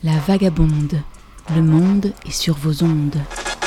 La vagabonde, le monde est sur vos ondes.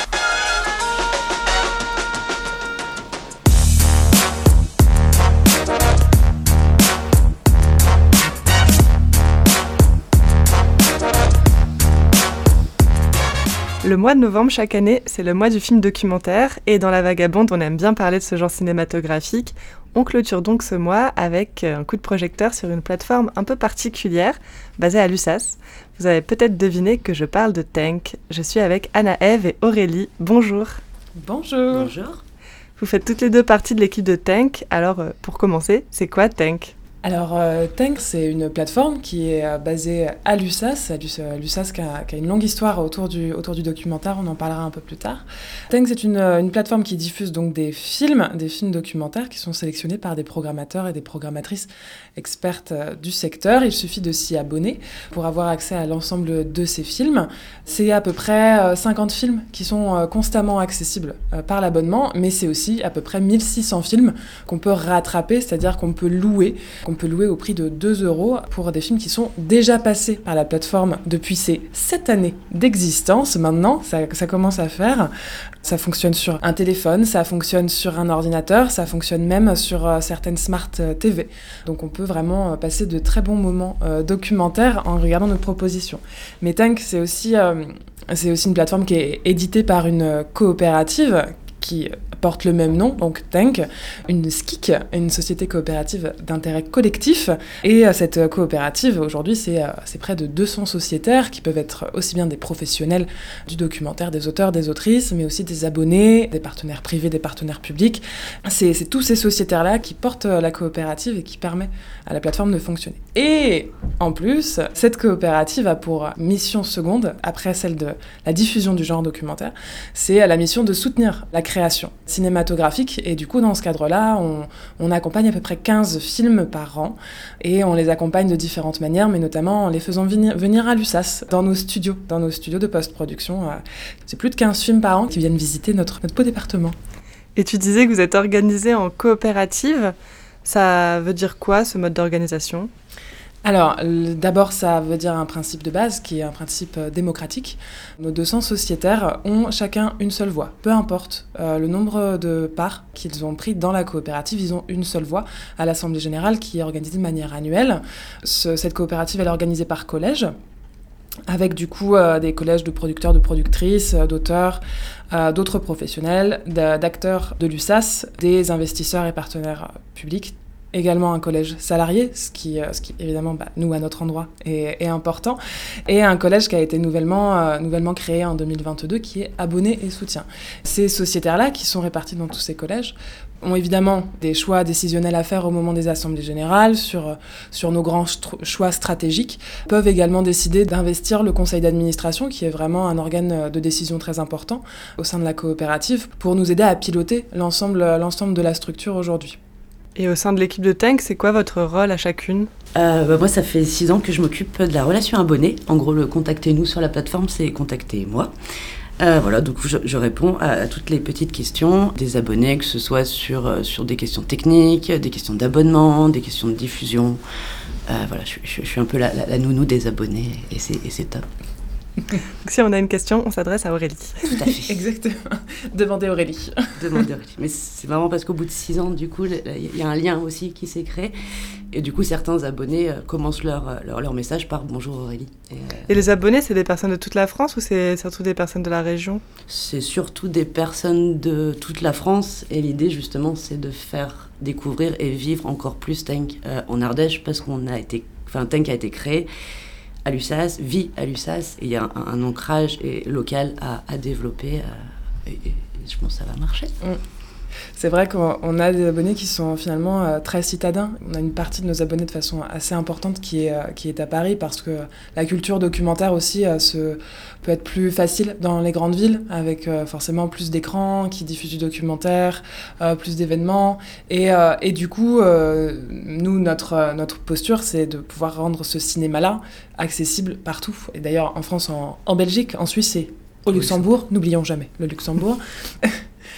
Le mois de novembre chaque année, c'est le mois du film documentaire et dans La Vagabonde, on aime bien parler de ce genre cinématographique. On clôture donc ce mois avec un coup de projecteur sur une plateforme un peu particulière, basée à Lussas. Vous avez peut-être deviné que je parle de Tank. Je suis avec Anna-Ève et Aurélie. Bonjour. Bonjour. Bonjour. Vous faites toutes les deux partie de l'équipe de Tank. Alors, pour commencer, c'est quoi Tank ? Alors, Tank, c'est une plateforme qui est basée à Lussas. Lussas qui a une longue histoire autour du documentaire, on en parlera un peu plus tard. Tank, c'est une plateforme qui diffuse donc des films documentaires qui sont sélectionnés par des programmateurs et des programmatrices expertes du secteur. Il suffit de s'y abonner pour avoir accès à l'ensemble de ces films. C'est à peu près 50 films qui sont constamment accessibles par l'abonnement, mais c'est aussi à peu près 1600 films qu'on peut rattraper, c'est-à-dire qu'on peut louer au prix de 2 € pour des films qui sont déjà passés par la plateforme depuis ces 7 années d'existence. Maintenant, ça commence à faire. Ça fonctionne sur un téléphone, ça fonctionne sur un ordinateur, ça fonctionne même sur certaines Smart TV. Donc on peut vraiment passer de très bons moments documentaires en regardant nos propositions. Mais Tank, c'est aussi une plateforme qui est éditée par une coopérative qui porte le même nom, donc Tank, une SKIC, une société coopérative d'intérêt collectif. Et cette coopérative, aujourd'hui, c'est près de 200 sociétaires qui peuvent être aussi bien des professionnels du documentaire, des auteurs, des autrices, mais aussi des abonnés, des partenaires privés, des partenaires publics. C'est tous ces sociétaires-là qui portent la coopérative et qui permet à la plateforme de fonctionner. Et en plus, cette coopérative a pour mission seconde, après celle de la diffusion du genre documentaire, c'est la mission de soutenir la création cinématographique. Et du coup, dans ce cadre-là, on accompagne à peu près 15 films par an et on les accompagne de différentes manières, mais notamment en les faisant venir à Lussas, dans nos studios de post-production. C'est plus de 15 films par an qui viennent visiter notre beau département. Et tu disais que vous êtes organisé en coopérative. Ça veut dire quoi, ce mode d'organisation ? Alors, d'abord, ça veut dire un principe de base qui est un principe démocratique. Nos 200 sociétaires ont chacun une seule voix. Peu importe le nombre de parts qu'ils ont pris dans la coopérative, ils ont une seule voix à l'Assemblée Générale qui est organisée de manière annuelle. Cette coopérative, elle est organisée par collège, avec du coup des collèges de producteurs, de productrices, d'auteurs, d'autres professionnels, d'acteurs de l'USAS, des investisseurs et partenaires publics, également un collège salarié, ce qui évidemment, nous, à notre endroit, est important, et un collège qui a été nouvellement créé en 2022, qui est abonné et soutien. Ces sociétaires-là, qui sont répartis dans tous ces collèges, ont évidemment des choix décisionnels à faire au moment des assemblées générales, sur nos grands choix stratégiques, peuvent également décider d'investir le conseil d'administration, qui est vraiment un organe de décision très important au sein de la coopérative, pour nous aider à piloter l'ensemble de la structure aujourd'hui. Et au sein de l'équipe de Tank, c'est quoi votre rôle à chacune ? Moi, ça fait 6 ans que je m'occupe de la relation abonnée. En gros, le contactez-nous sur la plateforme, c'est contactez-moi. Voilà, donc je réponds à toutes les petites questions des abonnés, que ce soit sur des questions techniques, des questions d'abonnement, des questions de diffusion. Voilà, je suis un peu la nounou des abonnés et c'est top. Donc, si on a une question, on s'adresse à Aurélie. Tout à fait. Exactement. Demandez Aurélie. Mais c'est marrant parce qu'au bout de 6 ans, du coup, il y a un lien aussi qui s'est créé. Et du coup, certains abonnés commencent leur message par « Bonjour Aurélie ». Et les abonnés, c'est des personnes de toute la France ou c'est surtout des personnes de la région ? C'est surtout des personnes de toute la France. Et l'idée, justement, c'est de faire découvrir et vivre encore plus Tank en Ardèche parce Tank a été créé à Lussas, vit à Lussas, et il y a un ancrage local à développer, et je pense que ça va marcher. C'est vrai qu'on a des abonnés qui sont finalement très citadins. On a une partie de nos abonnés de façon assez importante qui est à Paris, parce que la culture documentaire aussi peut être plus facile dans les grandes villes, avec forcément plus d'écrans qui diffusent du documentaire, plus d'événements. Et du coup, nous, notre posture, c'est de pouvoir rendre ce cinéma-là accessible partout. Et d'ailleurs, en France, en Belgique, en Suisse et au Luxembourg, n'oublions jamais le Luxembourg.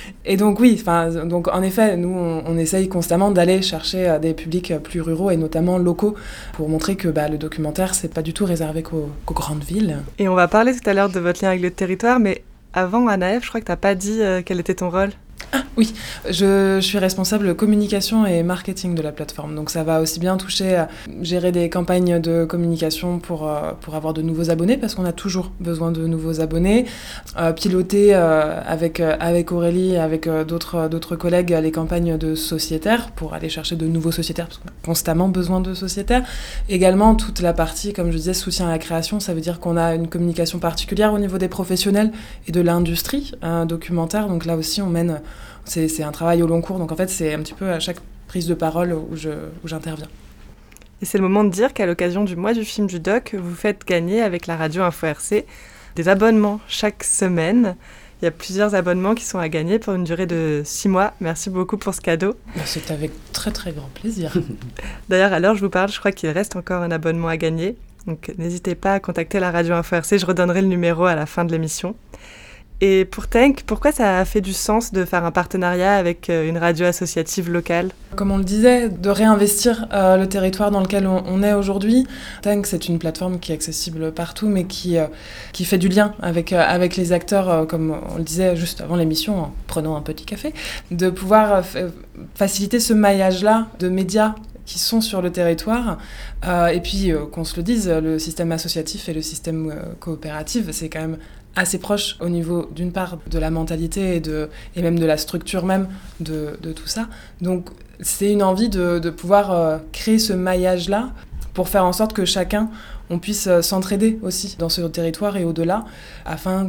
Et donc oui, donc en effet, nous on essaye constamment d'aller chercher des publics plus ruraux et notamment locaux pour montrer que le documentaire c'est pas du tout réservé qu'aux grandes villes. Et on va parler tout à l'heure de votre lien avec le territoire, mais avant, Anaëf, je crois que t'as pas dit quel était ton rôle. Ah oui, je suis responsable communication et marketing de la plateforme. Donc ça va aussi bien toucher à gérer des campagnes de communication pour avoir de nouveaux abonnés, parce qu'on a toujours besoin de nouveaux abonnés, piloter avec Aurélie et avec d'autres collègues les campagnes de sociétaires pour aller chercher de nouveaux sociétaires, parce qu'on a constamment besoin de sociétaires. Également toute la partie, comme je disais, soutien à la création, ça veut dire qu'on a une communication particulière au niveau des professionnels et de l'industrie documentaire. Donc là aussi on mène... C'est un travail au long cours, donc en fait c'est un petit peu à chaque prise de parole où j'interviens. Et c'est le moment de dire qu'à l'occasion du mois du film du doc, vous faites gagner avec la radio Info RC des abonnements chaque semaine. Il y a plusieurs abonnements qui sont à gagner pour une durée de 6 mois. Merci beaucoup pour ce cadeau. C'est avec très très grand plaisir. D'ailleurs, à l'heure où je vous parle, je crois qu'il reste encore un abonnement à gagner. Donc n'hésitez pas à contacter la radio Info RC, je redonnerai le numéro à la fin de l'émission. Et pour Tenk, pourquoi ça a fait du sens de faire un partenariat avec une radio associative locale ? Comme on le disait, de réinvestir le territoire dans lequel on est aujourd'hui. Tenk, c'est une plateforme qui est accessible partout, mais qui fait du lien avec les acteurs, comme on le disait juste avant l'émission, en prenant un petit café, de pouvoir faciliter ce maillage-là de médias qui sont sur le territoire. Et puis, qu'on se le dise, le système associatif et le système coopératif, c'est quand même assez proche au niveau, d'une part, de la mentalité et même de la structure même de tout ça. Donc, c'est une envie de pouvoir créer ce maillage-là pour faire en sorte que chacun, on puisse s'entraider aussi dans ce territoire et au-delà, afin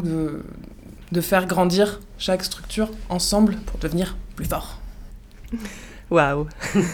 de faire grandir chaque structure ensemble pour devenir plus fort. Waouh.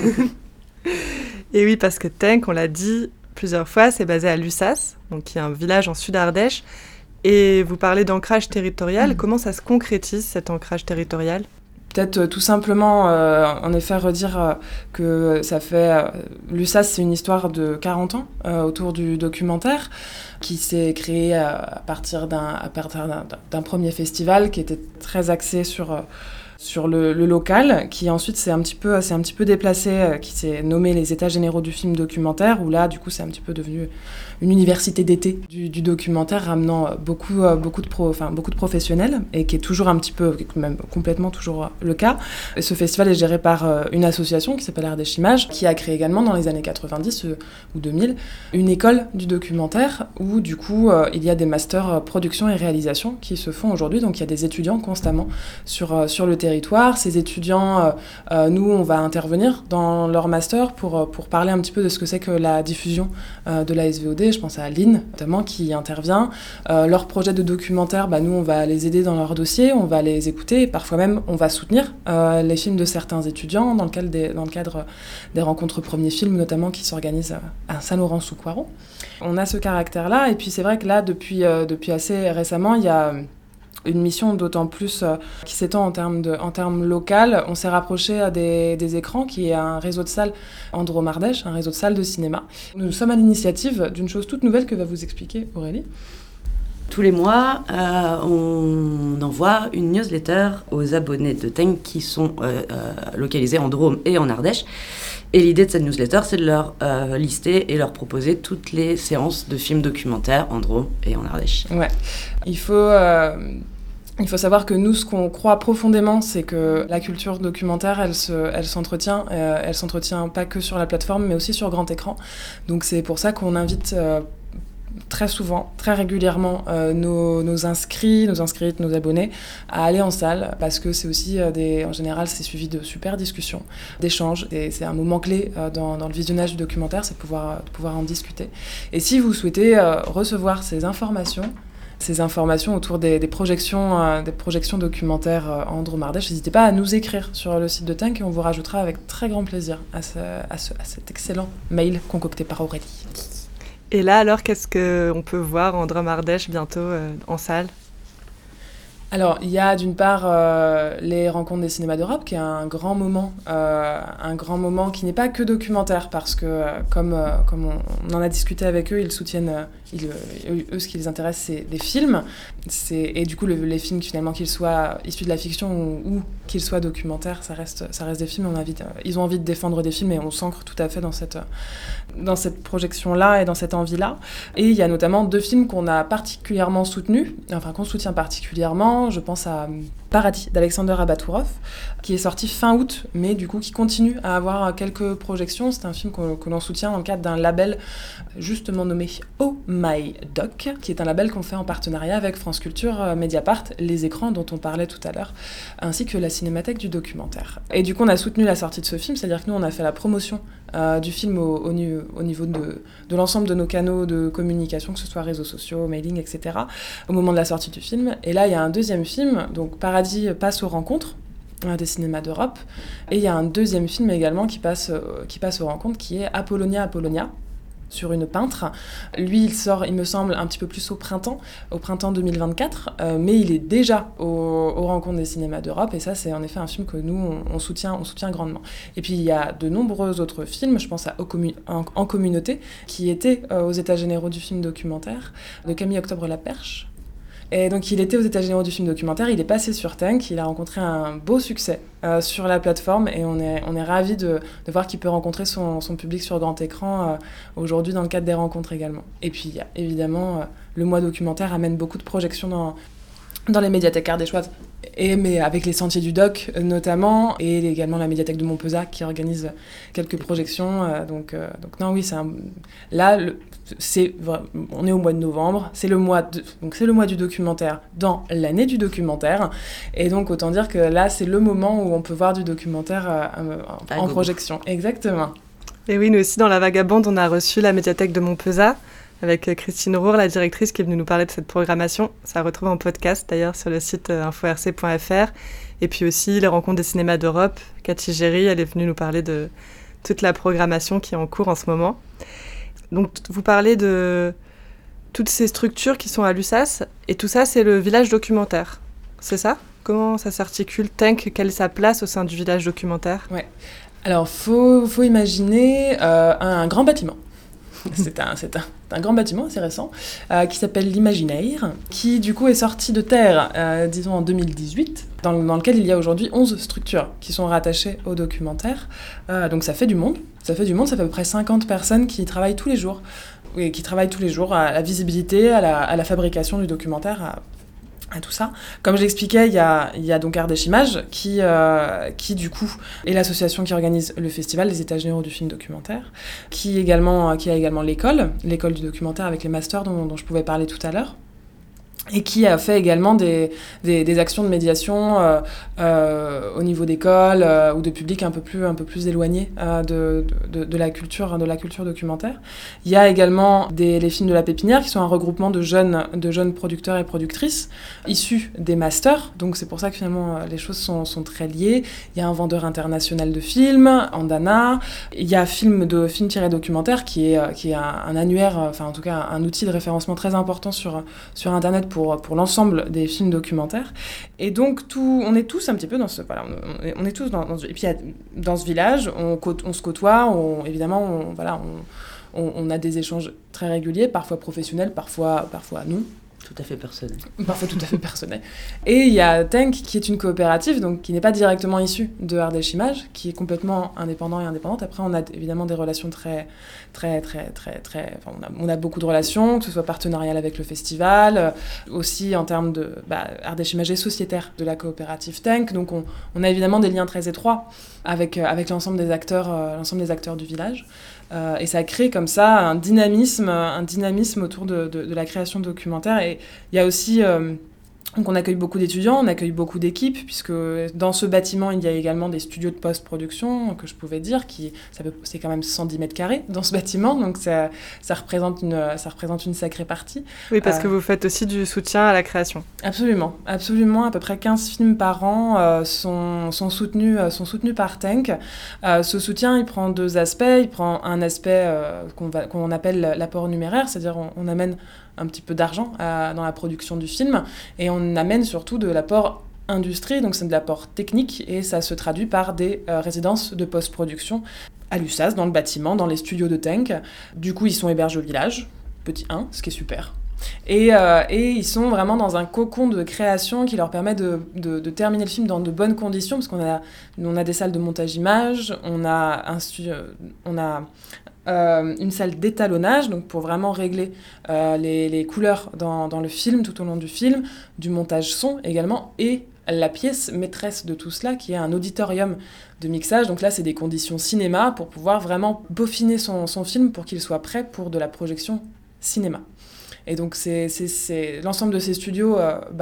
Et oui, parce que Tenk, on l'a dit plusieurs fois, c'est basé à Lussas, donc qui est un village en Sud-Ardèche. Et vous parlez d'ancrage territorial. Comment ça se concrétise, cet ancrage territorial ? Peut-être tout simplement, en effet, redire que ça fait... Lussas, c'est une histoire de 40 ans autour du documentaire qui s'est créé à partir d'un premier festival qui était très axé sur le local, qui ensuite s'est un petit peu déplacé, qui s'est nommé les États généraux du film documentaire, où là, du coup, c'est un petit peu devenu une université d'été du documentaire, ramenant beaucoup de professionnels, et qui est toujours un petit peu, même complètement toujours le cas. Et ce festival est géré par une association qui s'appelle Ardèche Images, qui a créé également dans les années 90 ou 2000 une école du documentaire, où du coup, il y a des masters production et réalisation qui se font aujourd'hui, donc il y a des étudiants constamment sur le territoire. Ces étudiants, nous, on va intervenir dans leur master pour parler un petit peu de ce que c'est que la diffusion de la SVOD. Je pense à Aline, notamment, qui intervient. Leur projet de documentaire, nous, on va les aider dans leur dossier, on va les écouter, et parfois même, on va soutenir les films de certains étudiants dans le cadre des rencontres premiers films, notamment, qui s'organisent à Saint-Laurent-sous-Coiron. On a ce caractère-là, et puis c'est vrai que là, depuis assez récemment, il y a une mission d'autant plus qui s'étend en termes local. On s'est rapproché des écrans, qui est un réseau de salles en Drôme-Ardèche, un réseau de salles de cinéma. Nous sommes à l'initiative d'une chose toute nouvelle que va vous expliquer Aurélie. Tous les mois, on envoie une newsletter aux abonnés de Tenk qui sont localisés en Drôme et en Ardèche. Et l'idée de cette newsletter, c'est de leur lister et leur proposer toutes les séances de films documentaires en Drôme et en Ardèche. Ouais. Il faut savoir que nous, ce qu'on croit profondément, c'est que la culture documentaire, elle s'entretient pas que sur la plateforme, mais aussi sur grand écran. Donc c'est pour ça qu'on invite très souvent, très régulièrement, nos inscrits, nos inscrites, nos abonnés à aller en salle, parce que c'est aussi en général, c'est suivi de super discussions, d'échanges. Et c'est un moment clé dans le visionnage du documentaire, c'est de pouvoir en discuter. Et si vous souhaitez recevoir ces informations autour des projections documentaires en Drôme-Ardèche, n'hésitez pas à nous écrire sur le site de Tenk et on vous rajoutera avec très grand plaisir à cet excellent mail concocté par Aurélie. Et là, alors, qu'est-ce qu'on peut voir en Drôme-Ardèche bientôt en salle ? Alors, il y a d'une part les rencontres des cinémas d'Europe, qui est un grand moment qui n'est pas que documentaire, parce que comme on en a discuté avec eux, ils soutiennent, eux, ce qui les intéresse, c'est des films, et du coup les films finalement, qu'ils soient issus de la fiction ou qu'ils soient documentaires, ça reste des films. Ils ont envie de défendre des films, et on s'ancre tout à fait dans cette projection-là et dans cette envie-là. Et il y a notamment 2 films qu'on a particulièrement soutenus, qu'on soutient particulièrement. Je pense à Paradis d'Alexander Abatourov, qui est sorti fin août, mais du coup qui continue à avoir quelques projections. C'est un film que l'on soutient dans le cadre d'un label justement nommé Oh My Doc, qui est un label qu'on fait en partenariat avec France Culture, Mediapart, Les Écrans dont on parlait tout à l'heure, ainsi que la Cinémathèque du documentaire. Et du coup on a soutenu la sortie de ce film, c'est-à-dire que nous on a fait la promotion du film au niveau de l'ensemble de nos canaux de communication, que ce soit réseaux sociaux, mailing, etc., au moment de la sortie du film. Et là, il y a un deuxième film, donc Paradis passe aux rencontres des cinémas d'Europe, et il y a un deuxième film également qui passe aux rencontres, qui est Apollonia, sur une peintre. Lui, il sort, il me semble, un petit peu plus au printemps 2024, mais il est déjà aux rencontres des cinémas d'Europe, et ça, c'est en effet un film que nous, on soutient grandement. Et puis, il y a de nombreux autres films, je pense à En communauté, qui était aux États généraux du film documentaire, de Camille Octobre-Laperche. Et donc il était aux États généraux du film documentaire, il est passé sur Tank, il a rencontré un beau succès sur la plateforme, et on est ravis de voir qu'il peut rencontrer son public sur grand écran aujourd'hui dans le cadre des rencontres également. Et puis évidemment, le mois documentaire amène beaucoup de projections dans les médiathèques ardéchoises, mais avec les Sentiers du Doc notamment, et également la médiathèque de Montpezat qui organise quelques projections. Donc non, oui, on est au mois de novembre, c'est le mois du documentaire dans l'année du documentaire, et donc autant dire que là c'est le moment où on peut voir du documentaire en projection. Exactement. Et oui, nous aussi dans La Vagabonde, on a reçu la médiathèque de Montpezat avec Christine Roure, la directrice, qui est venue nous parler de cette programmation. Ça retrouve en podcast d'ailleurs sur le site info-rc.fr. Et puis aussi les rencontres des cinémas d'Europe. Cathy Géry, elle est venue nous parler de toute la programmation qui est en cours en ce moment. Donc vous parlez de toutes ces structures qui sont à Lussas, et tout ça c'est le village documentaire, c'est ça ? Comment ça s'articule ? Tank, quelle est sa place au sein du village documentaire ? Ouais. Alors faut imaginer un grand bâtiment. C'est un grand bâtiment assez récent qui s'appelle l'Imaginaire, qui du coup est sorti de terre, disons en 2018, dans lequel il y a aujourd'hui 11 structures qui sont rattachées au documentaire. Donc ça fait du monde, ça fait à peu près 50 personnes qui travaillent tous les jours, à la visibilité, à la fabrication du documentaire, à tout ça. Comme je l'expliquais, il y a donc Ardèche Images qui du coup est l'association qui organise le festival des États généraux du film documentaire, qui a également l'école du documentaire avec les masters dont je pouvais parler tout à l'heure, et qui a fait également des actions de médiation au niveau d'écoles ou de publics un peu plus éloignés de la culture documentaire. Il y a également les films de la Pépinière, qui sont un regroupement de jeunes producteurs et productrices issus des masters, donc c'est pour ça que finalement les choses sont très liées. Il y a un vendeur international de films, Andana. Il y a film tiré documentaire qui est un annuaire, enfin en tout cas un outil de référencement très important sur internet pour l'ensemble des films documentaires. Et donc on est tous un petit peu dans ce on est tous dans et puis dans ce village on se côtoie, évidemment on a des échanges très réguliers, parfois professionnels, parfois non. Tout à fait personnel. Parfois tout à fait personnel. Et il y a Tank, qui est une coopérative, donc qui n'est pas directement issue de Ardèche Images, qui est complètement indépendant et indépendante. Après, on a évidemment des relations très... on a beaucoup de relations, que ce soit partenariales avec le festival, aussi en termes de... Ardèche Images est sociétaire de la coopérative Tank, donc on a évidemment des liens très étroits avec l'ensemble des acteurs du village. Et ça crée comme ça un dynamisme autour de la création documentaire. Et il y a aussi... donc on accueille beaucoup d'étudiants, on accueille beaucoup d'équipes, puisque dans ce bâtiment, il y a également des studios de post-production, que je pouvais dire, c'est quand même 110 mètres carrés dans ce bâtiment, donc ça représente une sacrée partie. Oui, parce que vous faites aussi du soutien à la création. Absolument, à peu près 15 films par an sont soutenus par Tank. Ce soutien, il prend deux aspects. Il prend un aspect qu'on appelle l'apport numéraire, c'est-à-dire on amène un petit peu d'argent dans la production du film, et on amène surtout de l'apport industrie, donc c'est de l'apport technique, et ça se traduit par des résidences de post-production à l'USAS, dans le bâtiment, dans les studios de Tenk. Du coup, ils sont hébergés au village, petit 1, ce qui est super. Et ils sont vraiment dans un cocon de création qui leur permet de terminer le film dans de bonnes conditions, parce qu'on a des salles de montage image, on a une salle d'étalonnage, donc pour vraiment régler les couleurs dans le film, tout au long du film, du montage son également, et la pièce maîtresse de tout cela, qui est un auditorium de mixage. Donc là, c'est des conditions cinéma pour pouvoir vraiment peaufiner son film pour qu'il soit prêt pour de la projection cinéma. Et donc, c'est l'ensemble de ces studios,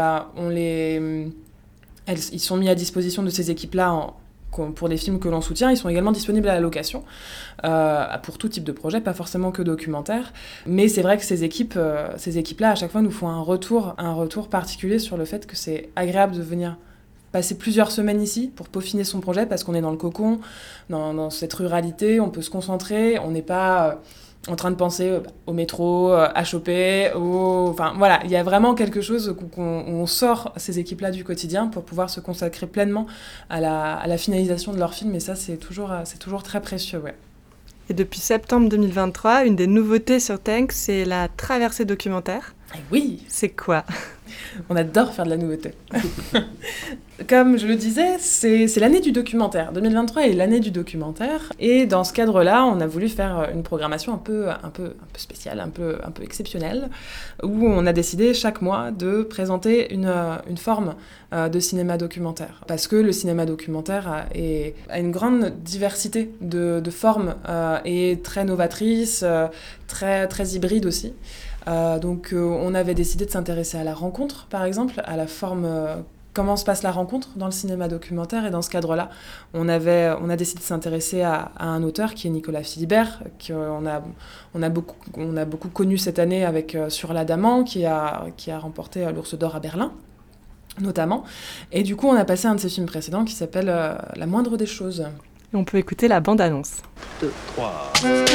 ils sont mis à disposition de ces équipes-là pour les films que l'on soutient. Ils sont également disponibles à la location pour tout type de projet, pas forcément que documentaire. Mais c'est vrai que ces équipes-là, à chaque fois, nous font un retour particulier sur le fait que c'est agréable de venir passer plusieurs semaines ici pour peaufiner son projet, parce qu'on est dans le cocon, dans cette ruralité, on peut se concentrer, on n'est pas en train de penser au métro, à choper, enfin voilà, il y a vraiment quelque chose où on sort ces équipes-là du quotidien pour pouvoir se consacrer pleinement à la finalisation de leur film, et ça c'est toujours très précieux, ouais. Et depuis septembre 2023, une des nouveautés sur Tenk, c'est la traversée documentaire. Et oui. C'est quoi ? On adore faire de la nouveauté. Comme je le disais, c'est l'année du documentaire. 2023 est l'année du documentaire. Et dans ce cadre-là, on a voulu faire une programmation un peu spéciale, un peu exceptionnelle, où on a décidé chaque mois de présenter une forme de cinéma documentaire. Parce que le cinéma documentaire a une grande diversité de formes et très novatrice, très, très hybride aussi. Donc on avait décidé de s'intéresser à la rencontre, par exemple, à la forme, comment se passe la rencontre dans le cinéma documentaire. Et dans ce cadre-là, on a décidé de s'intéresser à un auteur qui est Nicolas Philibert, qu'on a beaucoup connu cette année avec Sur l'Adamant, qui a remporté l'Ours d'Or à Berlin, notamment. Et du coup, on a passé un de ses films précédents qui s'appelle La moindre des choses. Et on peut écouter la bande-annonce. 2, 3...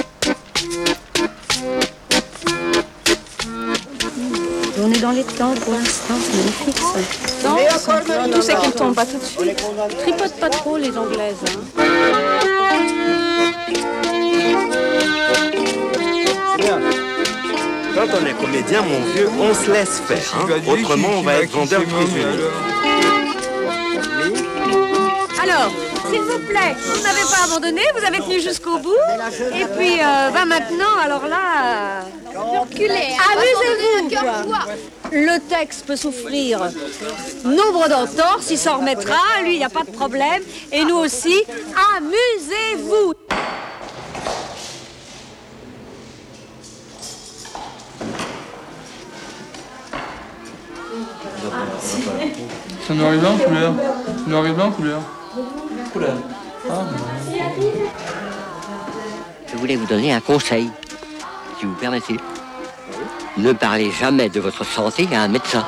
On est dans les temps pour l'instant, c'est magnifique ça. Non, tout c'est qu'ils tombent pas tout de suite. Tripote pas trop les Anglaises. Hein. Quand on est comédien, mon vieux, on se laisse faire. Hein. Autrement, on va être vendeur prisonnier. Alors, s'il vous plaît, vous n'avez pas abandonné, vous avez tenu jusqu'au bout. Et puis, maintenant, alors là... Reculez, amusez-vous, quoi. Le texte peut souffrir nombre d'entorses, il s'en remettra, lui, il n'y a pas de problème. Et nous aussi, amusez-vous. C'est un noir et blanc, couleur. Noir et blanc, couleur. Couleur. Ah, Je voulais vous donner un conseil, si vous permettez. Ne parlez jamais de votre santé à un médecin.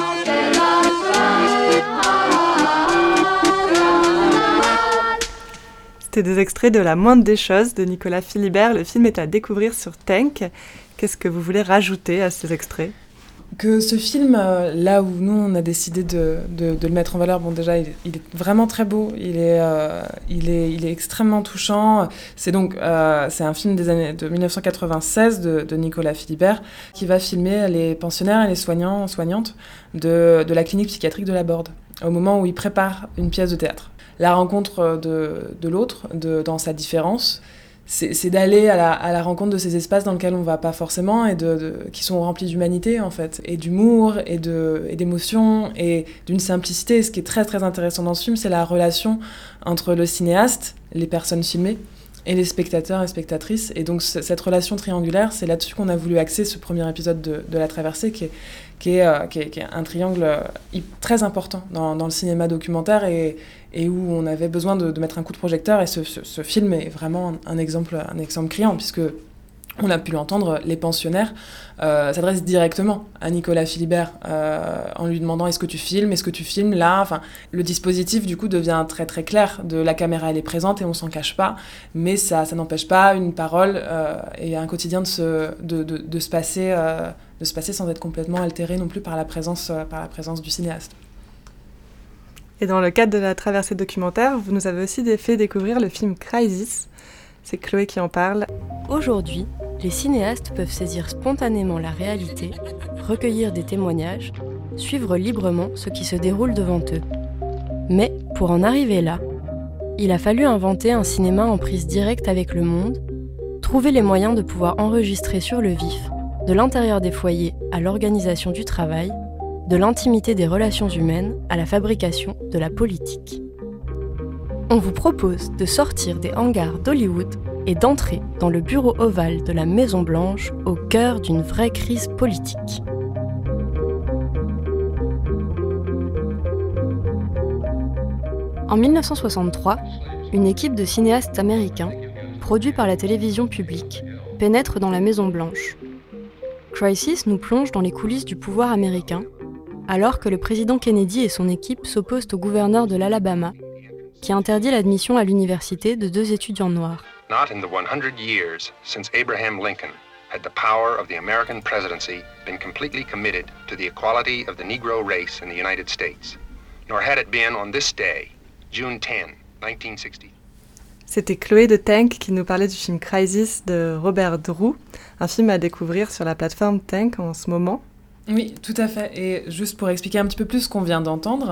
C'était des extraits de La moindre des choses de Nicolas Philibert. Le film est à découvrir sur Tenk. Qu'est-ce que vous voulez rajouter à ces extraits ? Que ce film, là où nous on a décidé de le mettre en valeur, bon déjà il est vraiment très beau, il est extrêmement touchant. C'est un film des années de 1996 de Nicolas Philibert qui va filmer les pensionnaires et les soignantes de la clinique psychiatrique de la Borde au moment où ils préparent une pièce de théâtre. La rencontre de l'autre, dans sa différence, c'est d'aller à la rencontre de ces espaces dans lesquels on va pas forcément et qui sont remplis d'humanité en fait, et d'humour et d'émotion et d'une simplicité. Et ce qui est très très intéressant dans ce film, c'est la relation entre le cinéaste, les personnes filmées et les spectateurs et spectatrices. Et donc cette relation triangulaire, c'est là-dessus qu'on a voulu axer ce premier épisode de La Traversée, qui est un triangle très important dans le cinéma documentaire et où on avait besoin de mettre un coup de projecteur. Et ce film est vraiment un exemple criant, puisque on a pu l'entendre, les pensionnaires s'adressent directement à Nicolas Philibert en lui demandant est-ce que tu filmes là, enfin, le dispositif du coup devient très très clair, la caméra elle est présente et on s'en cache pas, mais ça n'empêche pas une parole et un quotidien de se passer se passer sans être complètement altéré non plus par la présence du cinéaste. Et dans le cadre de la traversée documentaire, vous nous avez aussi fait découvrir le film Crisis. C'est Chloé qui en parle. Aujourd'hui, les cinéastes peuvent saisir spontanément la réalité, recueillir des témoignages, suivre librement ce qui se déroule devant eux. Mais pour en arriver là, il a fallu inventer un cinéma en prise directe avec le monde, trouver les moyens de pouvoir enregistrer sur le vif, de l'intérieur des foyers à l'organisation du travail, de l'intimité des relations humaines à la fabrication de la politique. On vous propose de sortir des hangars d'Hollywood et d'entrer dans le bureau ovale de la Maison-Blanche au cœur d'une vraie crise politique. En 1963, une équipe de cinéastes américains, produits par la télévision publique, pénètre dans la Maison-Blanche. Crisis nous plonge dans les coulisses du pouvoir américain, alors que le président Kennedy et son équipe s'opposent au gouverneur de l'Alabama, qui interdit l'admission à l'université de 2 étudiants noirs. Not in the 100 years since Abraham Lincoln had the power of the American presidency been completely committed to the equality of the Negro race in the United States, nor had it been on this day, June 10, 1960. C'était Chloé de Tank qui nous parlait du film Crisis de Robert Drew, un film à découvrir sur la plateforme Tank en ce moment. Oui, tout à fait. Et juste pour expliquer un petit peu plus ce qu'on vient d'entendre,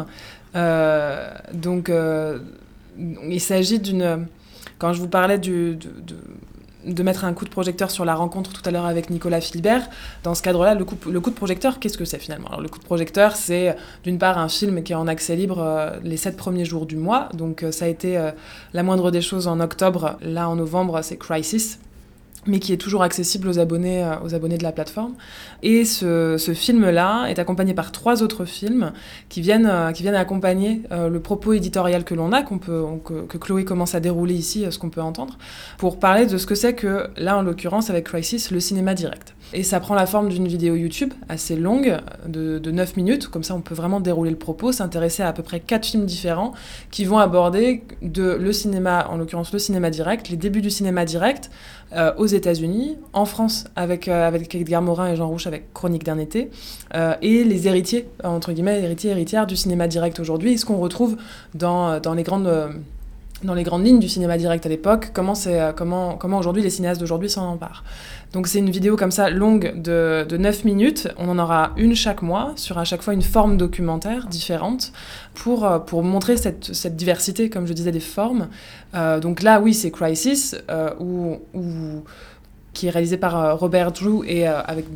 il s'agit d'une... Quand je vous parlais de mettre un coup de projecteur sur la rencontre tout à l'heure avec Nicolas Philibert, dans ce cadre-là, le coup de projecteur, qu'est-ce que c'est finalement ? Alors, le coup de projecteur, c'est d'une part un film qui est en accès libre les 7 premiers jours du mois, donc ça a été la moindre des choses en octobre. Là, en novembre, c'est Crisis, mais qui est toujours accessible aux abonnés de la plateforme. Et ce film-là est accompagné par 3 autres films qui viennent accompagner le propos éditorial que l'on a, que Chloé commence à dérouler ici, ce qu'on peut entendre, pour parler de ce que c'est que, là en l'occurrence avec Crisis, le cinéma direct. Et ça prend la forme d'une vidéo YouTube assez longue, de 9 minutes, comme ça on peut vraiment dérouler le propos, s'intéresser à peu près 4 films différents qui vont aborder le cinéma, en l'occurrence le cinéma direct, les débuts du cinéma direct, aux États-Unis, en France avec Edgar Morin et Jean Rouch avec Chronique d'un été, et les héritiers, entre guillemets, héritières du cinéma direct aujourd'hui, et ce qu'on retrouve dans les grandes lignes du cinéma direct à l'époque, comment aujourd'hui les cinéastes d'aujourd'hui s'en emparent. Donc c'est une vidéo comme ça longue de 9 minutes, on en aura une chaque mois, sur à chaque fois une forme documentaire différente, pour montrer cette diversité, comme je disais, des formes. Donc là, oui, c'est Crisis, qui est réalisé par Robert Drew et avec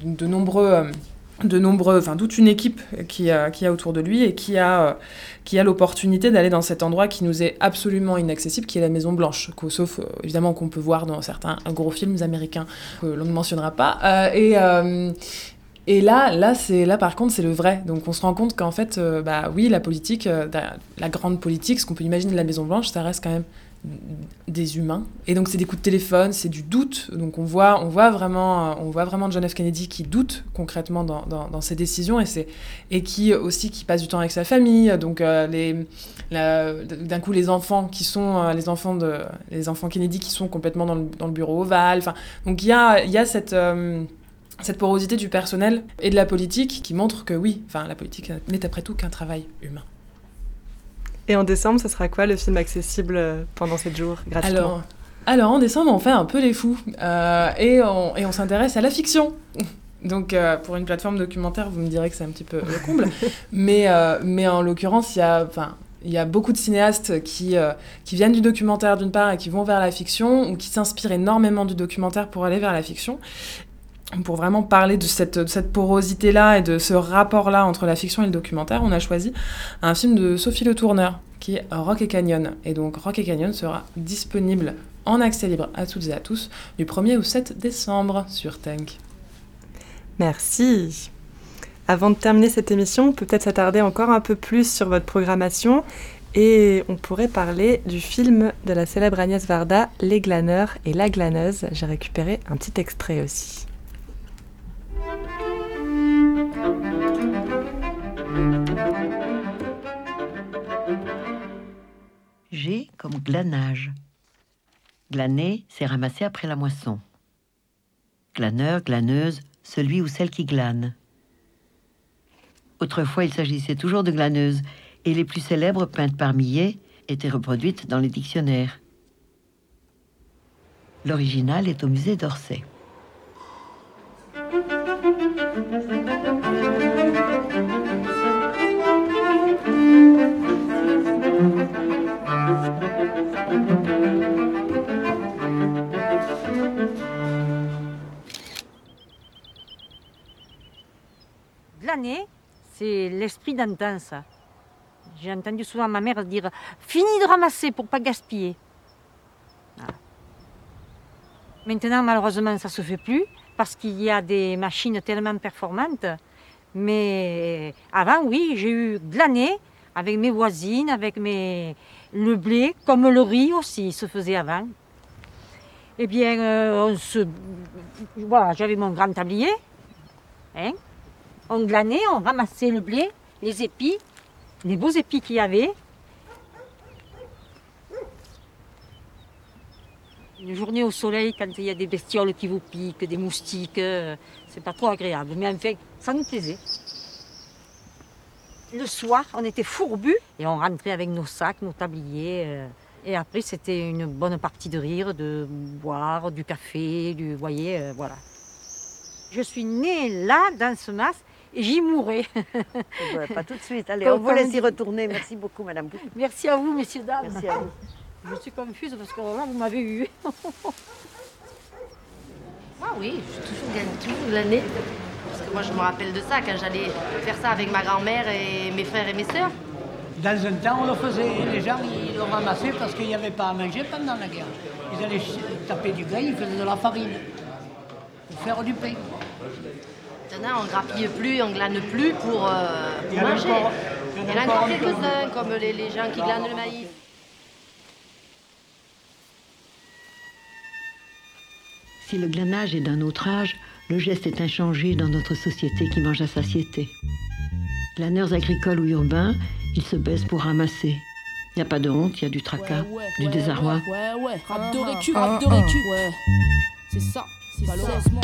toute une équipe qui a autour de lui et qui a l'opportunité d'aller dans cet endroit qui nous est absolument inaccessible, qui est la Maison Blanche, sauf évidemment qu'on peut voir dans certains gros films américains que l'on ne mentionnera pas. Et là par contre c'est le vrai. Donc on se rend compte qu'en fait, oui, la politique, la grande politique, ce qu'on peut imaginer de la Maison Blanche, ça reste quand même des humains, et donc c'est des coups de téléphone, c'est du doute, donc on voit vraiment John F. Kennedy qui doute concrètement dans ses décisions, et qui passe du temps avec sa famille, donc d'un coup les enfants Kennedy qui sont complètement dans le bureau ovale, donc il y a cette porosité du personnel et de la politique qui montre que oui, la politique n'est après tout qu'un travail humain. Et en décembre, ce sera quoi le film accessible pendant 7 jours, gratuitement ? Alors en décembre, on fait un peu les fous et on s'intéresse à la fiction. Donc pour une plateforme documentaire, vous me direz que c'est un petit peu le comble, mais en l'occurrence, il y a beaucoup de cinéastes qui viennent du documentaire d'une part et qui vont vers la fiction, ou qui s'inspirent énormément du documentaire pour aller vers la fiction. Pour vraiment parler de cette porosité-là et de ce rapport-là entre la fiction et le documentaire, on a choisi un film de Sophie Le Tourneur, qui est Rock et Canyon. Et donc Rock et Canyon sera disponible en accès libre à toutes et à tous du 1er au 7 décembre sur Tank. Merci. Avant de terminer cette émission, on peut peut-être s'attarder encore un peu plus sur votre programmation, et on pourrait parler du film de la célèbre Agnès Varda, Les glaneurs et la glaneuse. J'ai récupéré un petit extrait aussi. G comme glanage. Glaner, c'est ramasser après la moisson. Glaneur, glaneuse, celui ou celle qui glane. Autrefois, il s'agissait toujours de glaneuses, et les plus célèbres, peintes par milliers, étaient reproduites dans les dictionnaires. L'original est au musée d'Orsay. Glaner, c'est l'esprit d'antan, ça. J'ai entendu souvent ma mère dire « Fini de ramasser pour pas gaspiller ». Maintenant, malheureusement, ça ne se fait plus parce qu'il y a des machines tellement performantes. Mais avant, oui, j'ai eu glaner avec mes voisines, avec le blé, comme le riz aussi se faisait avant. Eh bien, voilà, j'avais mon grand tablier. Hein. On glanait, on ramassait le blé, les épis, les beaux épis qu'il y avait. Une journée au soleil, quand il y a des bestioles qui vous piquent, des moustiques, c'est pas trop agréable. Mais enfin, ça nous plaisait. Le soir, on était fourbus et on rentrait avec nos sacs, nos tabliers. Et après, c'était une bonne partie de rire, de boire, du café, vous voyez, voilà. Je suis née là, dans ce mas, et j'y mourrai. Pas tout de suite. Allez, on vous laisse y retourner. Merci beaucoup, madame. Merci à vous, messieurs, dames. Merci à vous. Je suis confuse parce que là, vous m'avez eu. Ah oui, je suis toujours glanée. Parce que moi, je me rappelle de ça quand j'allais faire ça avec ma grand-mère et mes frères et mes sœurs. Dans un temps, on le faisait. Les gens, ils le ramassaient parce qu'il n'y avait pas à manger pendant la guerre. Ils allaient taper du grain, ils faisaient de la farine pour faire du pain. Maintenant, on ne grappille plus, on ne glane plus pour manger. Il y en a encore quelques-uns, comme les gens qui glanent le maïs. Si le glanage est d'un autre âge, le geste est inchangé dans notre société qui mange à satiété. Glaneurs agricoles ou urbains, ils se baissent pour ramasser. Il n'y a pas de honte, il y a du tracas, du désarroi. Ouais, rap de récup, ouais. C'est ça, malheureusement,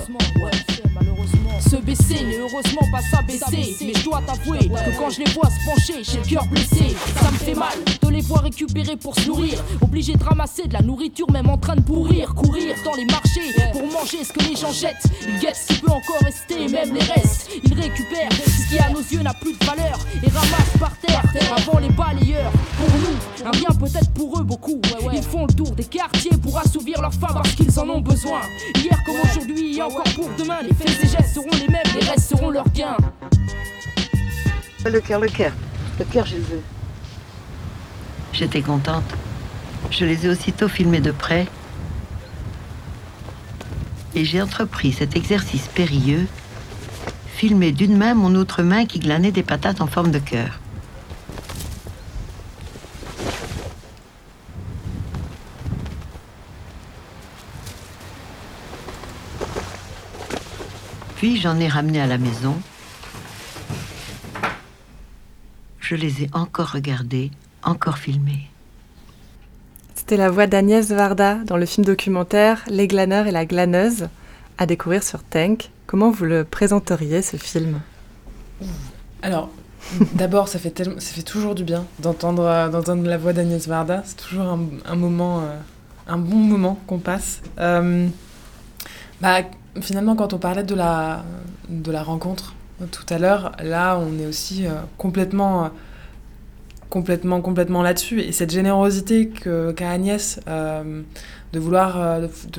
se baisser n'est heureusement pas s'abaisser. Mais je dois t'avouer que quand je les vois se pencher, j'ai le cœur blessé. Ça me fait mal de les voir récupérer pour se nourrir. Obligé de ramasser de la nourriture même en train de pourrir. Courir dans les marchés pour manger ce que les gens jettent. Ils guettent ce qui peut encore rester, même les restes. Ils récupèrent ce qui à nos yeux n'a plus de valeur et ramassent par terre avant les balayeurs. Pour nous, un rien peut-être pour eux beaucoup. Ils font le tour des quartiers pour assouvir leur faim parce qu'ils en ont besoin. Hier comme aujourd'hui et encore pour demain, les faits et gestes seront les mêmes, les restes seront leurs gains. Le cœur, je le veux. J'étais contente. Je les ai aussitôt filmés de près. Et j'ai entrepris cet exercice périlleux, filmer d'une main mon autre main qui glanait des patates en forme de cœur. Puis j'en ai ramené à la maison. Je les ai encore regardés, encore filmés. C'était la voix d'Agnès Varda dans le film documentaire Les glaneurs et la glaneuse, à découvrir sur Tenk. Comment vous le présenteriez, ce film ? Alors, d'abord, ça fait toujours du bien d'entendre la voix d'Agnès Varda. C'est toujours un moment, un bon moment qu'on passe. Finalement, quand on parlait de la rencontre tout à l'heure, là, on est aussi complètement là-dessus. Et cette générosité qu'a Agnès de vouloir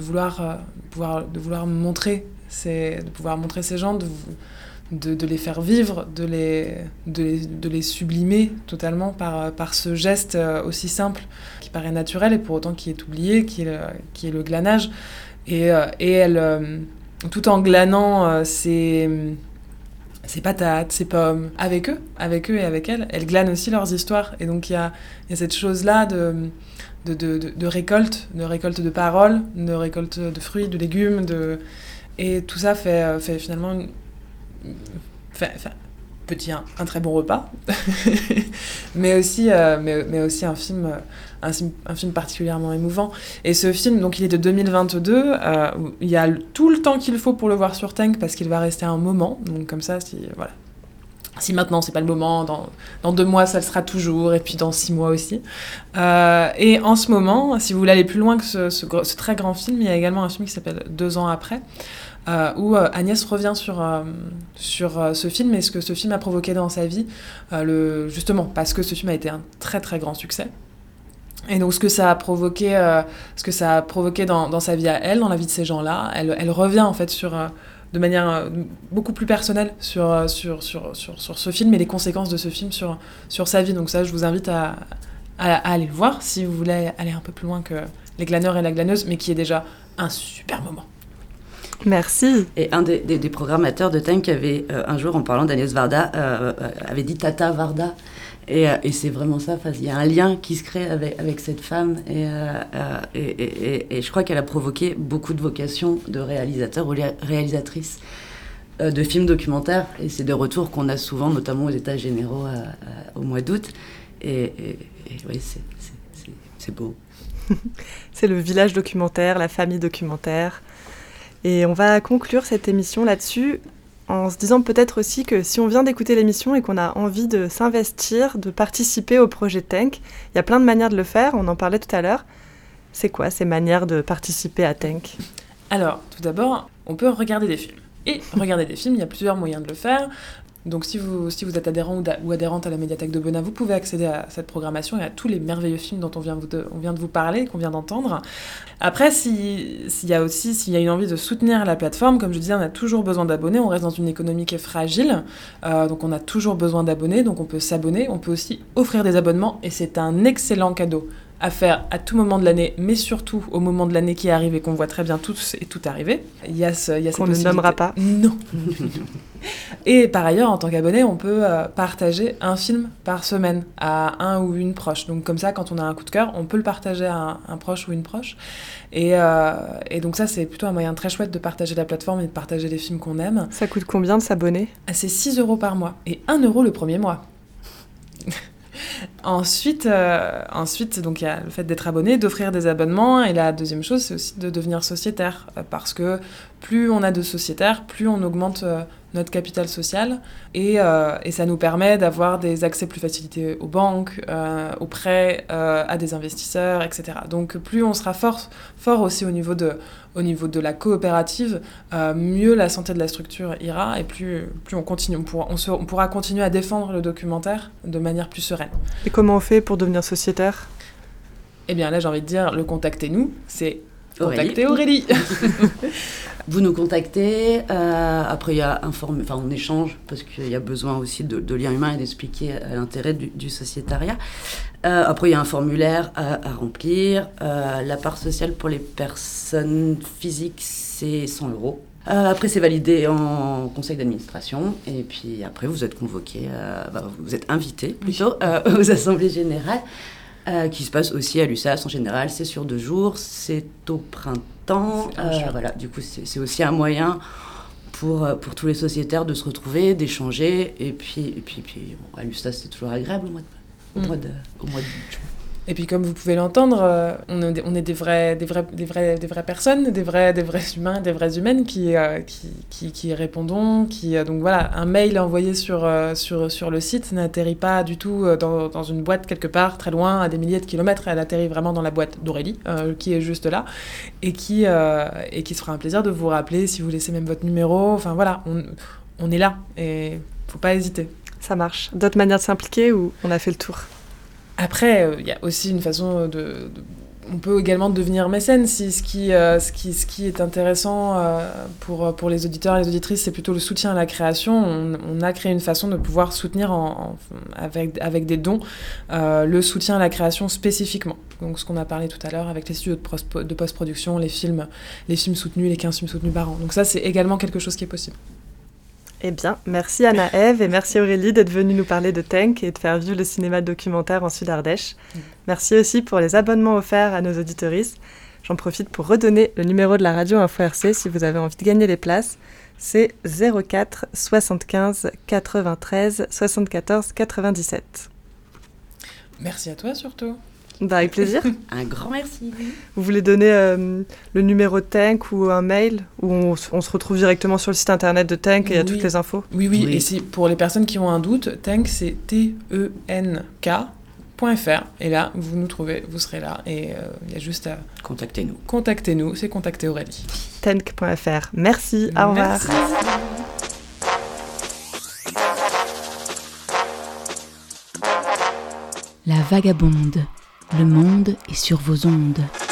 montrer ces gens, de les faire vivre, de les sublimer totalement par ce geste aussi simple qui paraît naturel et pour autant qui est oublié, qui est le glanage. Et elle, tout en glanant ses patates, ses pommes, avec eux et avec elle glane aussi leurs histoires. Et donc il y a cette chose-là de récolte de paroles, de récolte de fruits, de légumes, et tout ça fait finalement un très bon repas, mais aussi un film particulièrement émouvant. Et ce film, donc il est de 2022, où il y a tout le temps qu'il faut pour le voir sur Tank, parce qu'il va rester un moment, donc comme ça, si maintenant c'est pas le moment, dans 2 mois ça le sera toujours, et puis dans 6 mois aussi. Et en ce moment, si vous voulez aller plus loin que ce très grand film, il y a également un film qui s'appelle 2 ans après, où Agnès revient sur ce film et ce que ce film a provoqué dans sa vie, justement parce que ce film a été un très très grand succès. Et donc ce que ça a provoqué dans sa vie à elle, dans la vie de ces gens-là, elle revient en fait de manière beaucoup plus personnelle sur ce film et les conséquences de ce film sur sa vie. Donc ça, je vous invite à aller le voir si vous voulez aller un peu plus loin que Les glaneurs et la glaneuse, mais qui est déjà un super moment. Merci. Et un des programmateurs de Tank avait, un jour, en parlant d'Agnès Varda, avait dit Tata Varda. Et c'est vraiment ça. Il y a un lien qui se crée avec cette femme. Et je crois qu'elle a provoqué beaucoup de vocations de réalisateurs ou réalisatrices de films documentaires. Et c'est des retours qu'on a souvent, notamment aux États généraux au mois d'août. Et oui, c'est beau. C'est le village documentaire, la famille documentaire. Et on va conclure cette émission là-dessus en se disant peut-être aussi que si on vient d'écouter l'émission et qu'on a envie de s'investir, de participer au projet Tank, il y a plein de manières de le faire, on en parlait tout à l'heure. C'est quoi ces manières de participer à Tank ? Alors, tout d'abord, on peut regarder des films. Et regarder des films, il y a plusieurs moyens de le faire. Donc si vous êtes adhérent ou adhérente à la médiathèque de Bonnat, vous pouvez accéder à cette programmation et à tous les merveilleux films dont on vient de vous parler, qu'on vient d'entendre. Après, s'il y a une envie de soutenir la plateforme, comme je disais, on a toujours besoin d'abonnés, on reste dans une économie qui est fragile, donc on a toujours besoin d'abonnés, donc on peut s'abonner, on peut aussi offrir des abonnements, et c'est un excellent cadeau à faire à tout moment de l'année, mais surtout au moment de l'année qui arrive et qu'on voit très bien tous et tout arriver. Il y a cette qu'on ne nommera pas. Non. Et par ailleurs, en tant qu'abonné, on peut partager un film par semaine à un ou une proche. Donc comme ça, quand on a un coup de cœur, on peut le partager à un proche ou une proche. Et donc ça, c'est plutôt un moyen très chouette de partager la plateforme et de partager les films qu'on aime. Ça coûte combien de s'abonner ? C'est 6 € par mois et 1 € le premier mois. Ensuite, donc il y a le fait d'être abonné, d'offrir des abonnements, et la deuxième chose, c'est aussi de devenir sociétaire, parce que plus on a de sociétaires, plus on augmente notre capital social, et ça nous permet d'avoir des accès plus facilités aux banques, aux prêts, à des investisseurs, etc. Donc plus on sera fort aussi au niveau de la coopérative, mieux la santé de la structure ira, et plus on pourra continuer à défendre le documentaire de manière plus sereine. Et comment on fait pour devenir sociétaire ? Eh bien là, j'ai envie de dire, le contactez-nous, c'est contacter Aurélie. Vous nous contactez, après il y a on échange, parce qu'il y a besoin aussi de liens humains et d'expliquer l'intérêt du sociétariat. Après il y a un formulaire à remplir. La part sociale pour les personnes physiques, c'est 100 €. Après c'est validé en conseil d'administration, et puis après vous êtes convoqué, vous êtes invité plutôt aux assemblées générales. Qui se passe aussi à l'USAS en général, c'est sur 2 jours, c'est au printemps. Voilà, du coup, c'est aussi un moyen pour tous les sociétaires de se retrouver, d'échanger. Et puis bon, à l'USAS, c'est toujours agréable au mois de juin. Et puis comme vous pouvez l'entendre, on est des vraies personnes, des vrais humains, des vraies humaines qui répondons, donc voilà, un mail envoyé sur le site n'atterrit pas du tout dans une boîte quelque part très loin, à des milliers de kilomètres. Elle atterrit vraiment dans la boîte d'Aurélie, qui est juste là, et qui se fera un plaisir de vous rappeler si vous laissez même votre numéro. Enfin voilà, on est là, et faut pas hésiter. Ça marche. D'autres manières de s'impliquer, ou on a fait le tour ? Après, il y a aussi une façon on peut également devenir mécène, si ce qui est intéressant pour les auditeurs et les auditrices, c'est plutôt le soutien à la création. On a créé une façon de pouvoir soutenir avec des dons le soutien à la création spécifiquement. Donc ce qu'on a parlé tout à l'heure avec les studios de post-production, les films soutenus, les 15 films soutenus par an. Donc ça, c'est également quelque chose qui est possible. Eh bien, merci Anna-Ève et merci Aurélie d'être venue nous parler de Tank et de faire vivre le cinéma documentaire en Sud-Ardèche. Merci aussi pour les abonnements offerts à nos auditeuristes. J'en profite pour redonner le numéro de la radio Info RC si vous avez envie de gagner les places. C'est 04 75 93 74 97. Merci à toi surtout. Avec plaisir. Un grand merci. Vous voulez donner le numéro de Tank ou un mail où on se retrouve directement sur le site internet de Tank et il y a toutes les infos? Oui. Et si, pour les personnes qui ont un doute, Tank c'est tenk.fr et là vous nous trouvez, vous serez là et il y a juste à contactez-nous, c'est contacter Aurélie. Tank.fr. Merci, au revoir. La Vagabonde, le monde est sur vos ondes.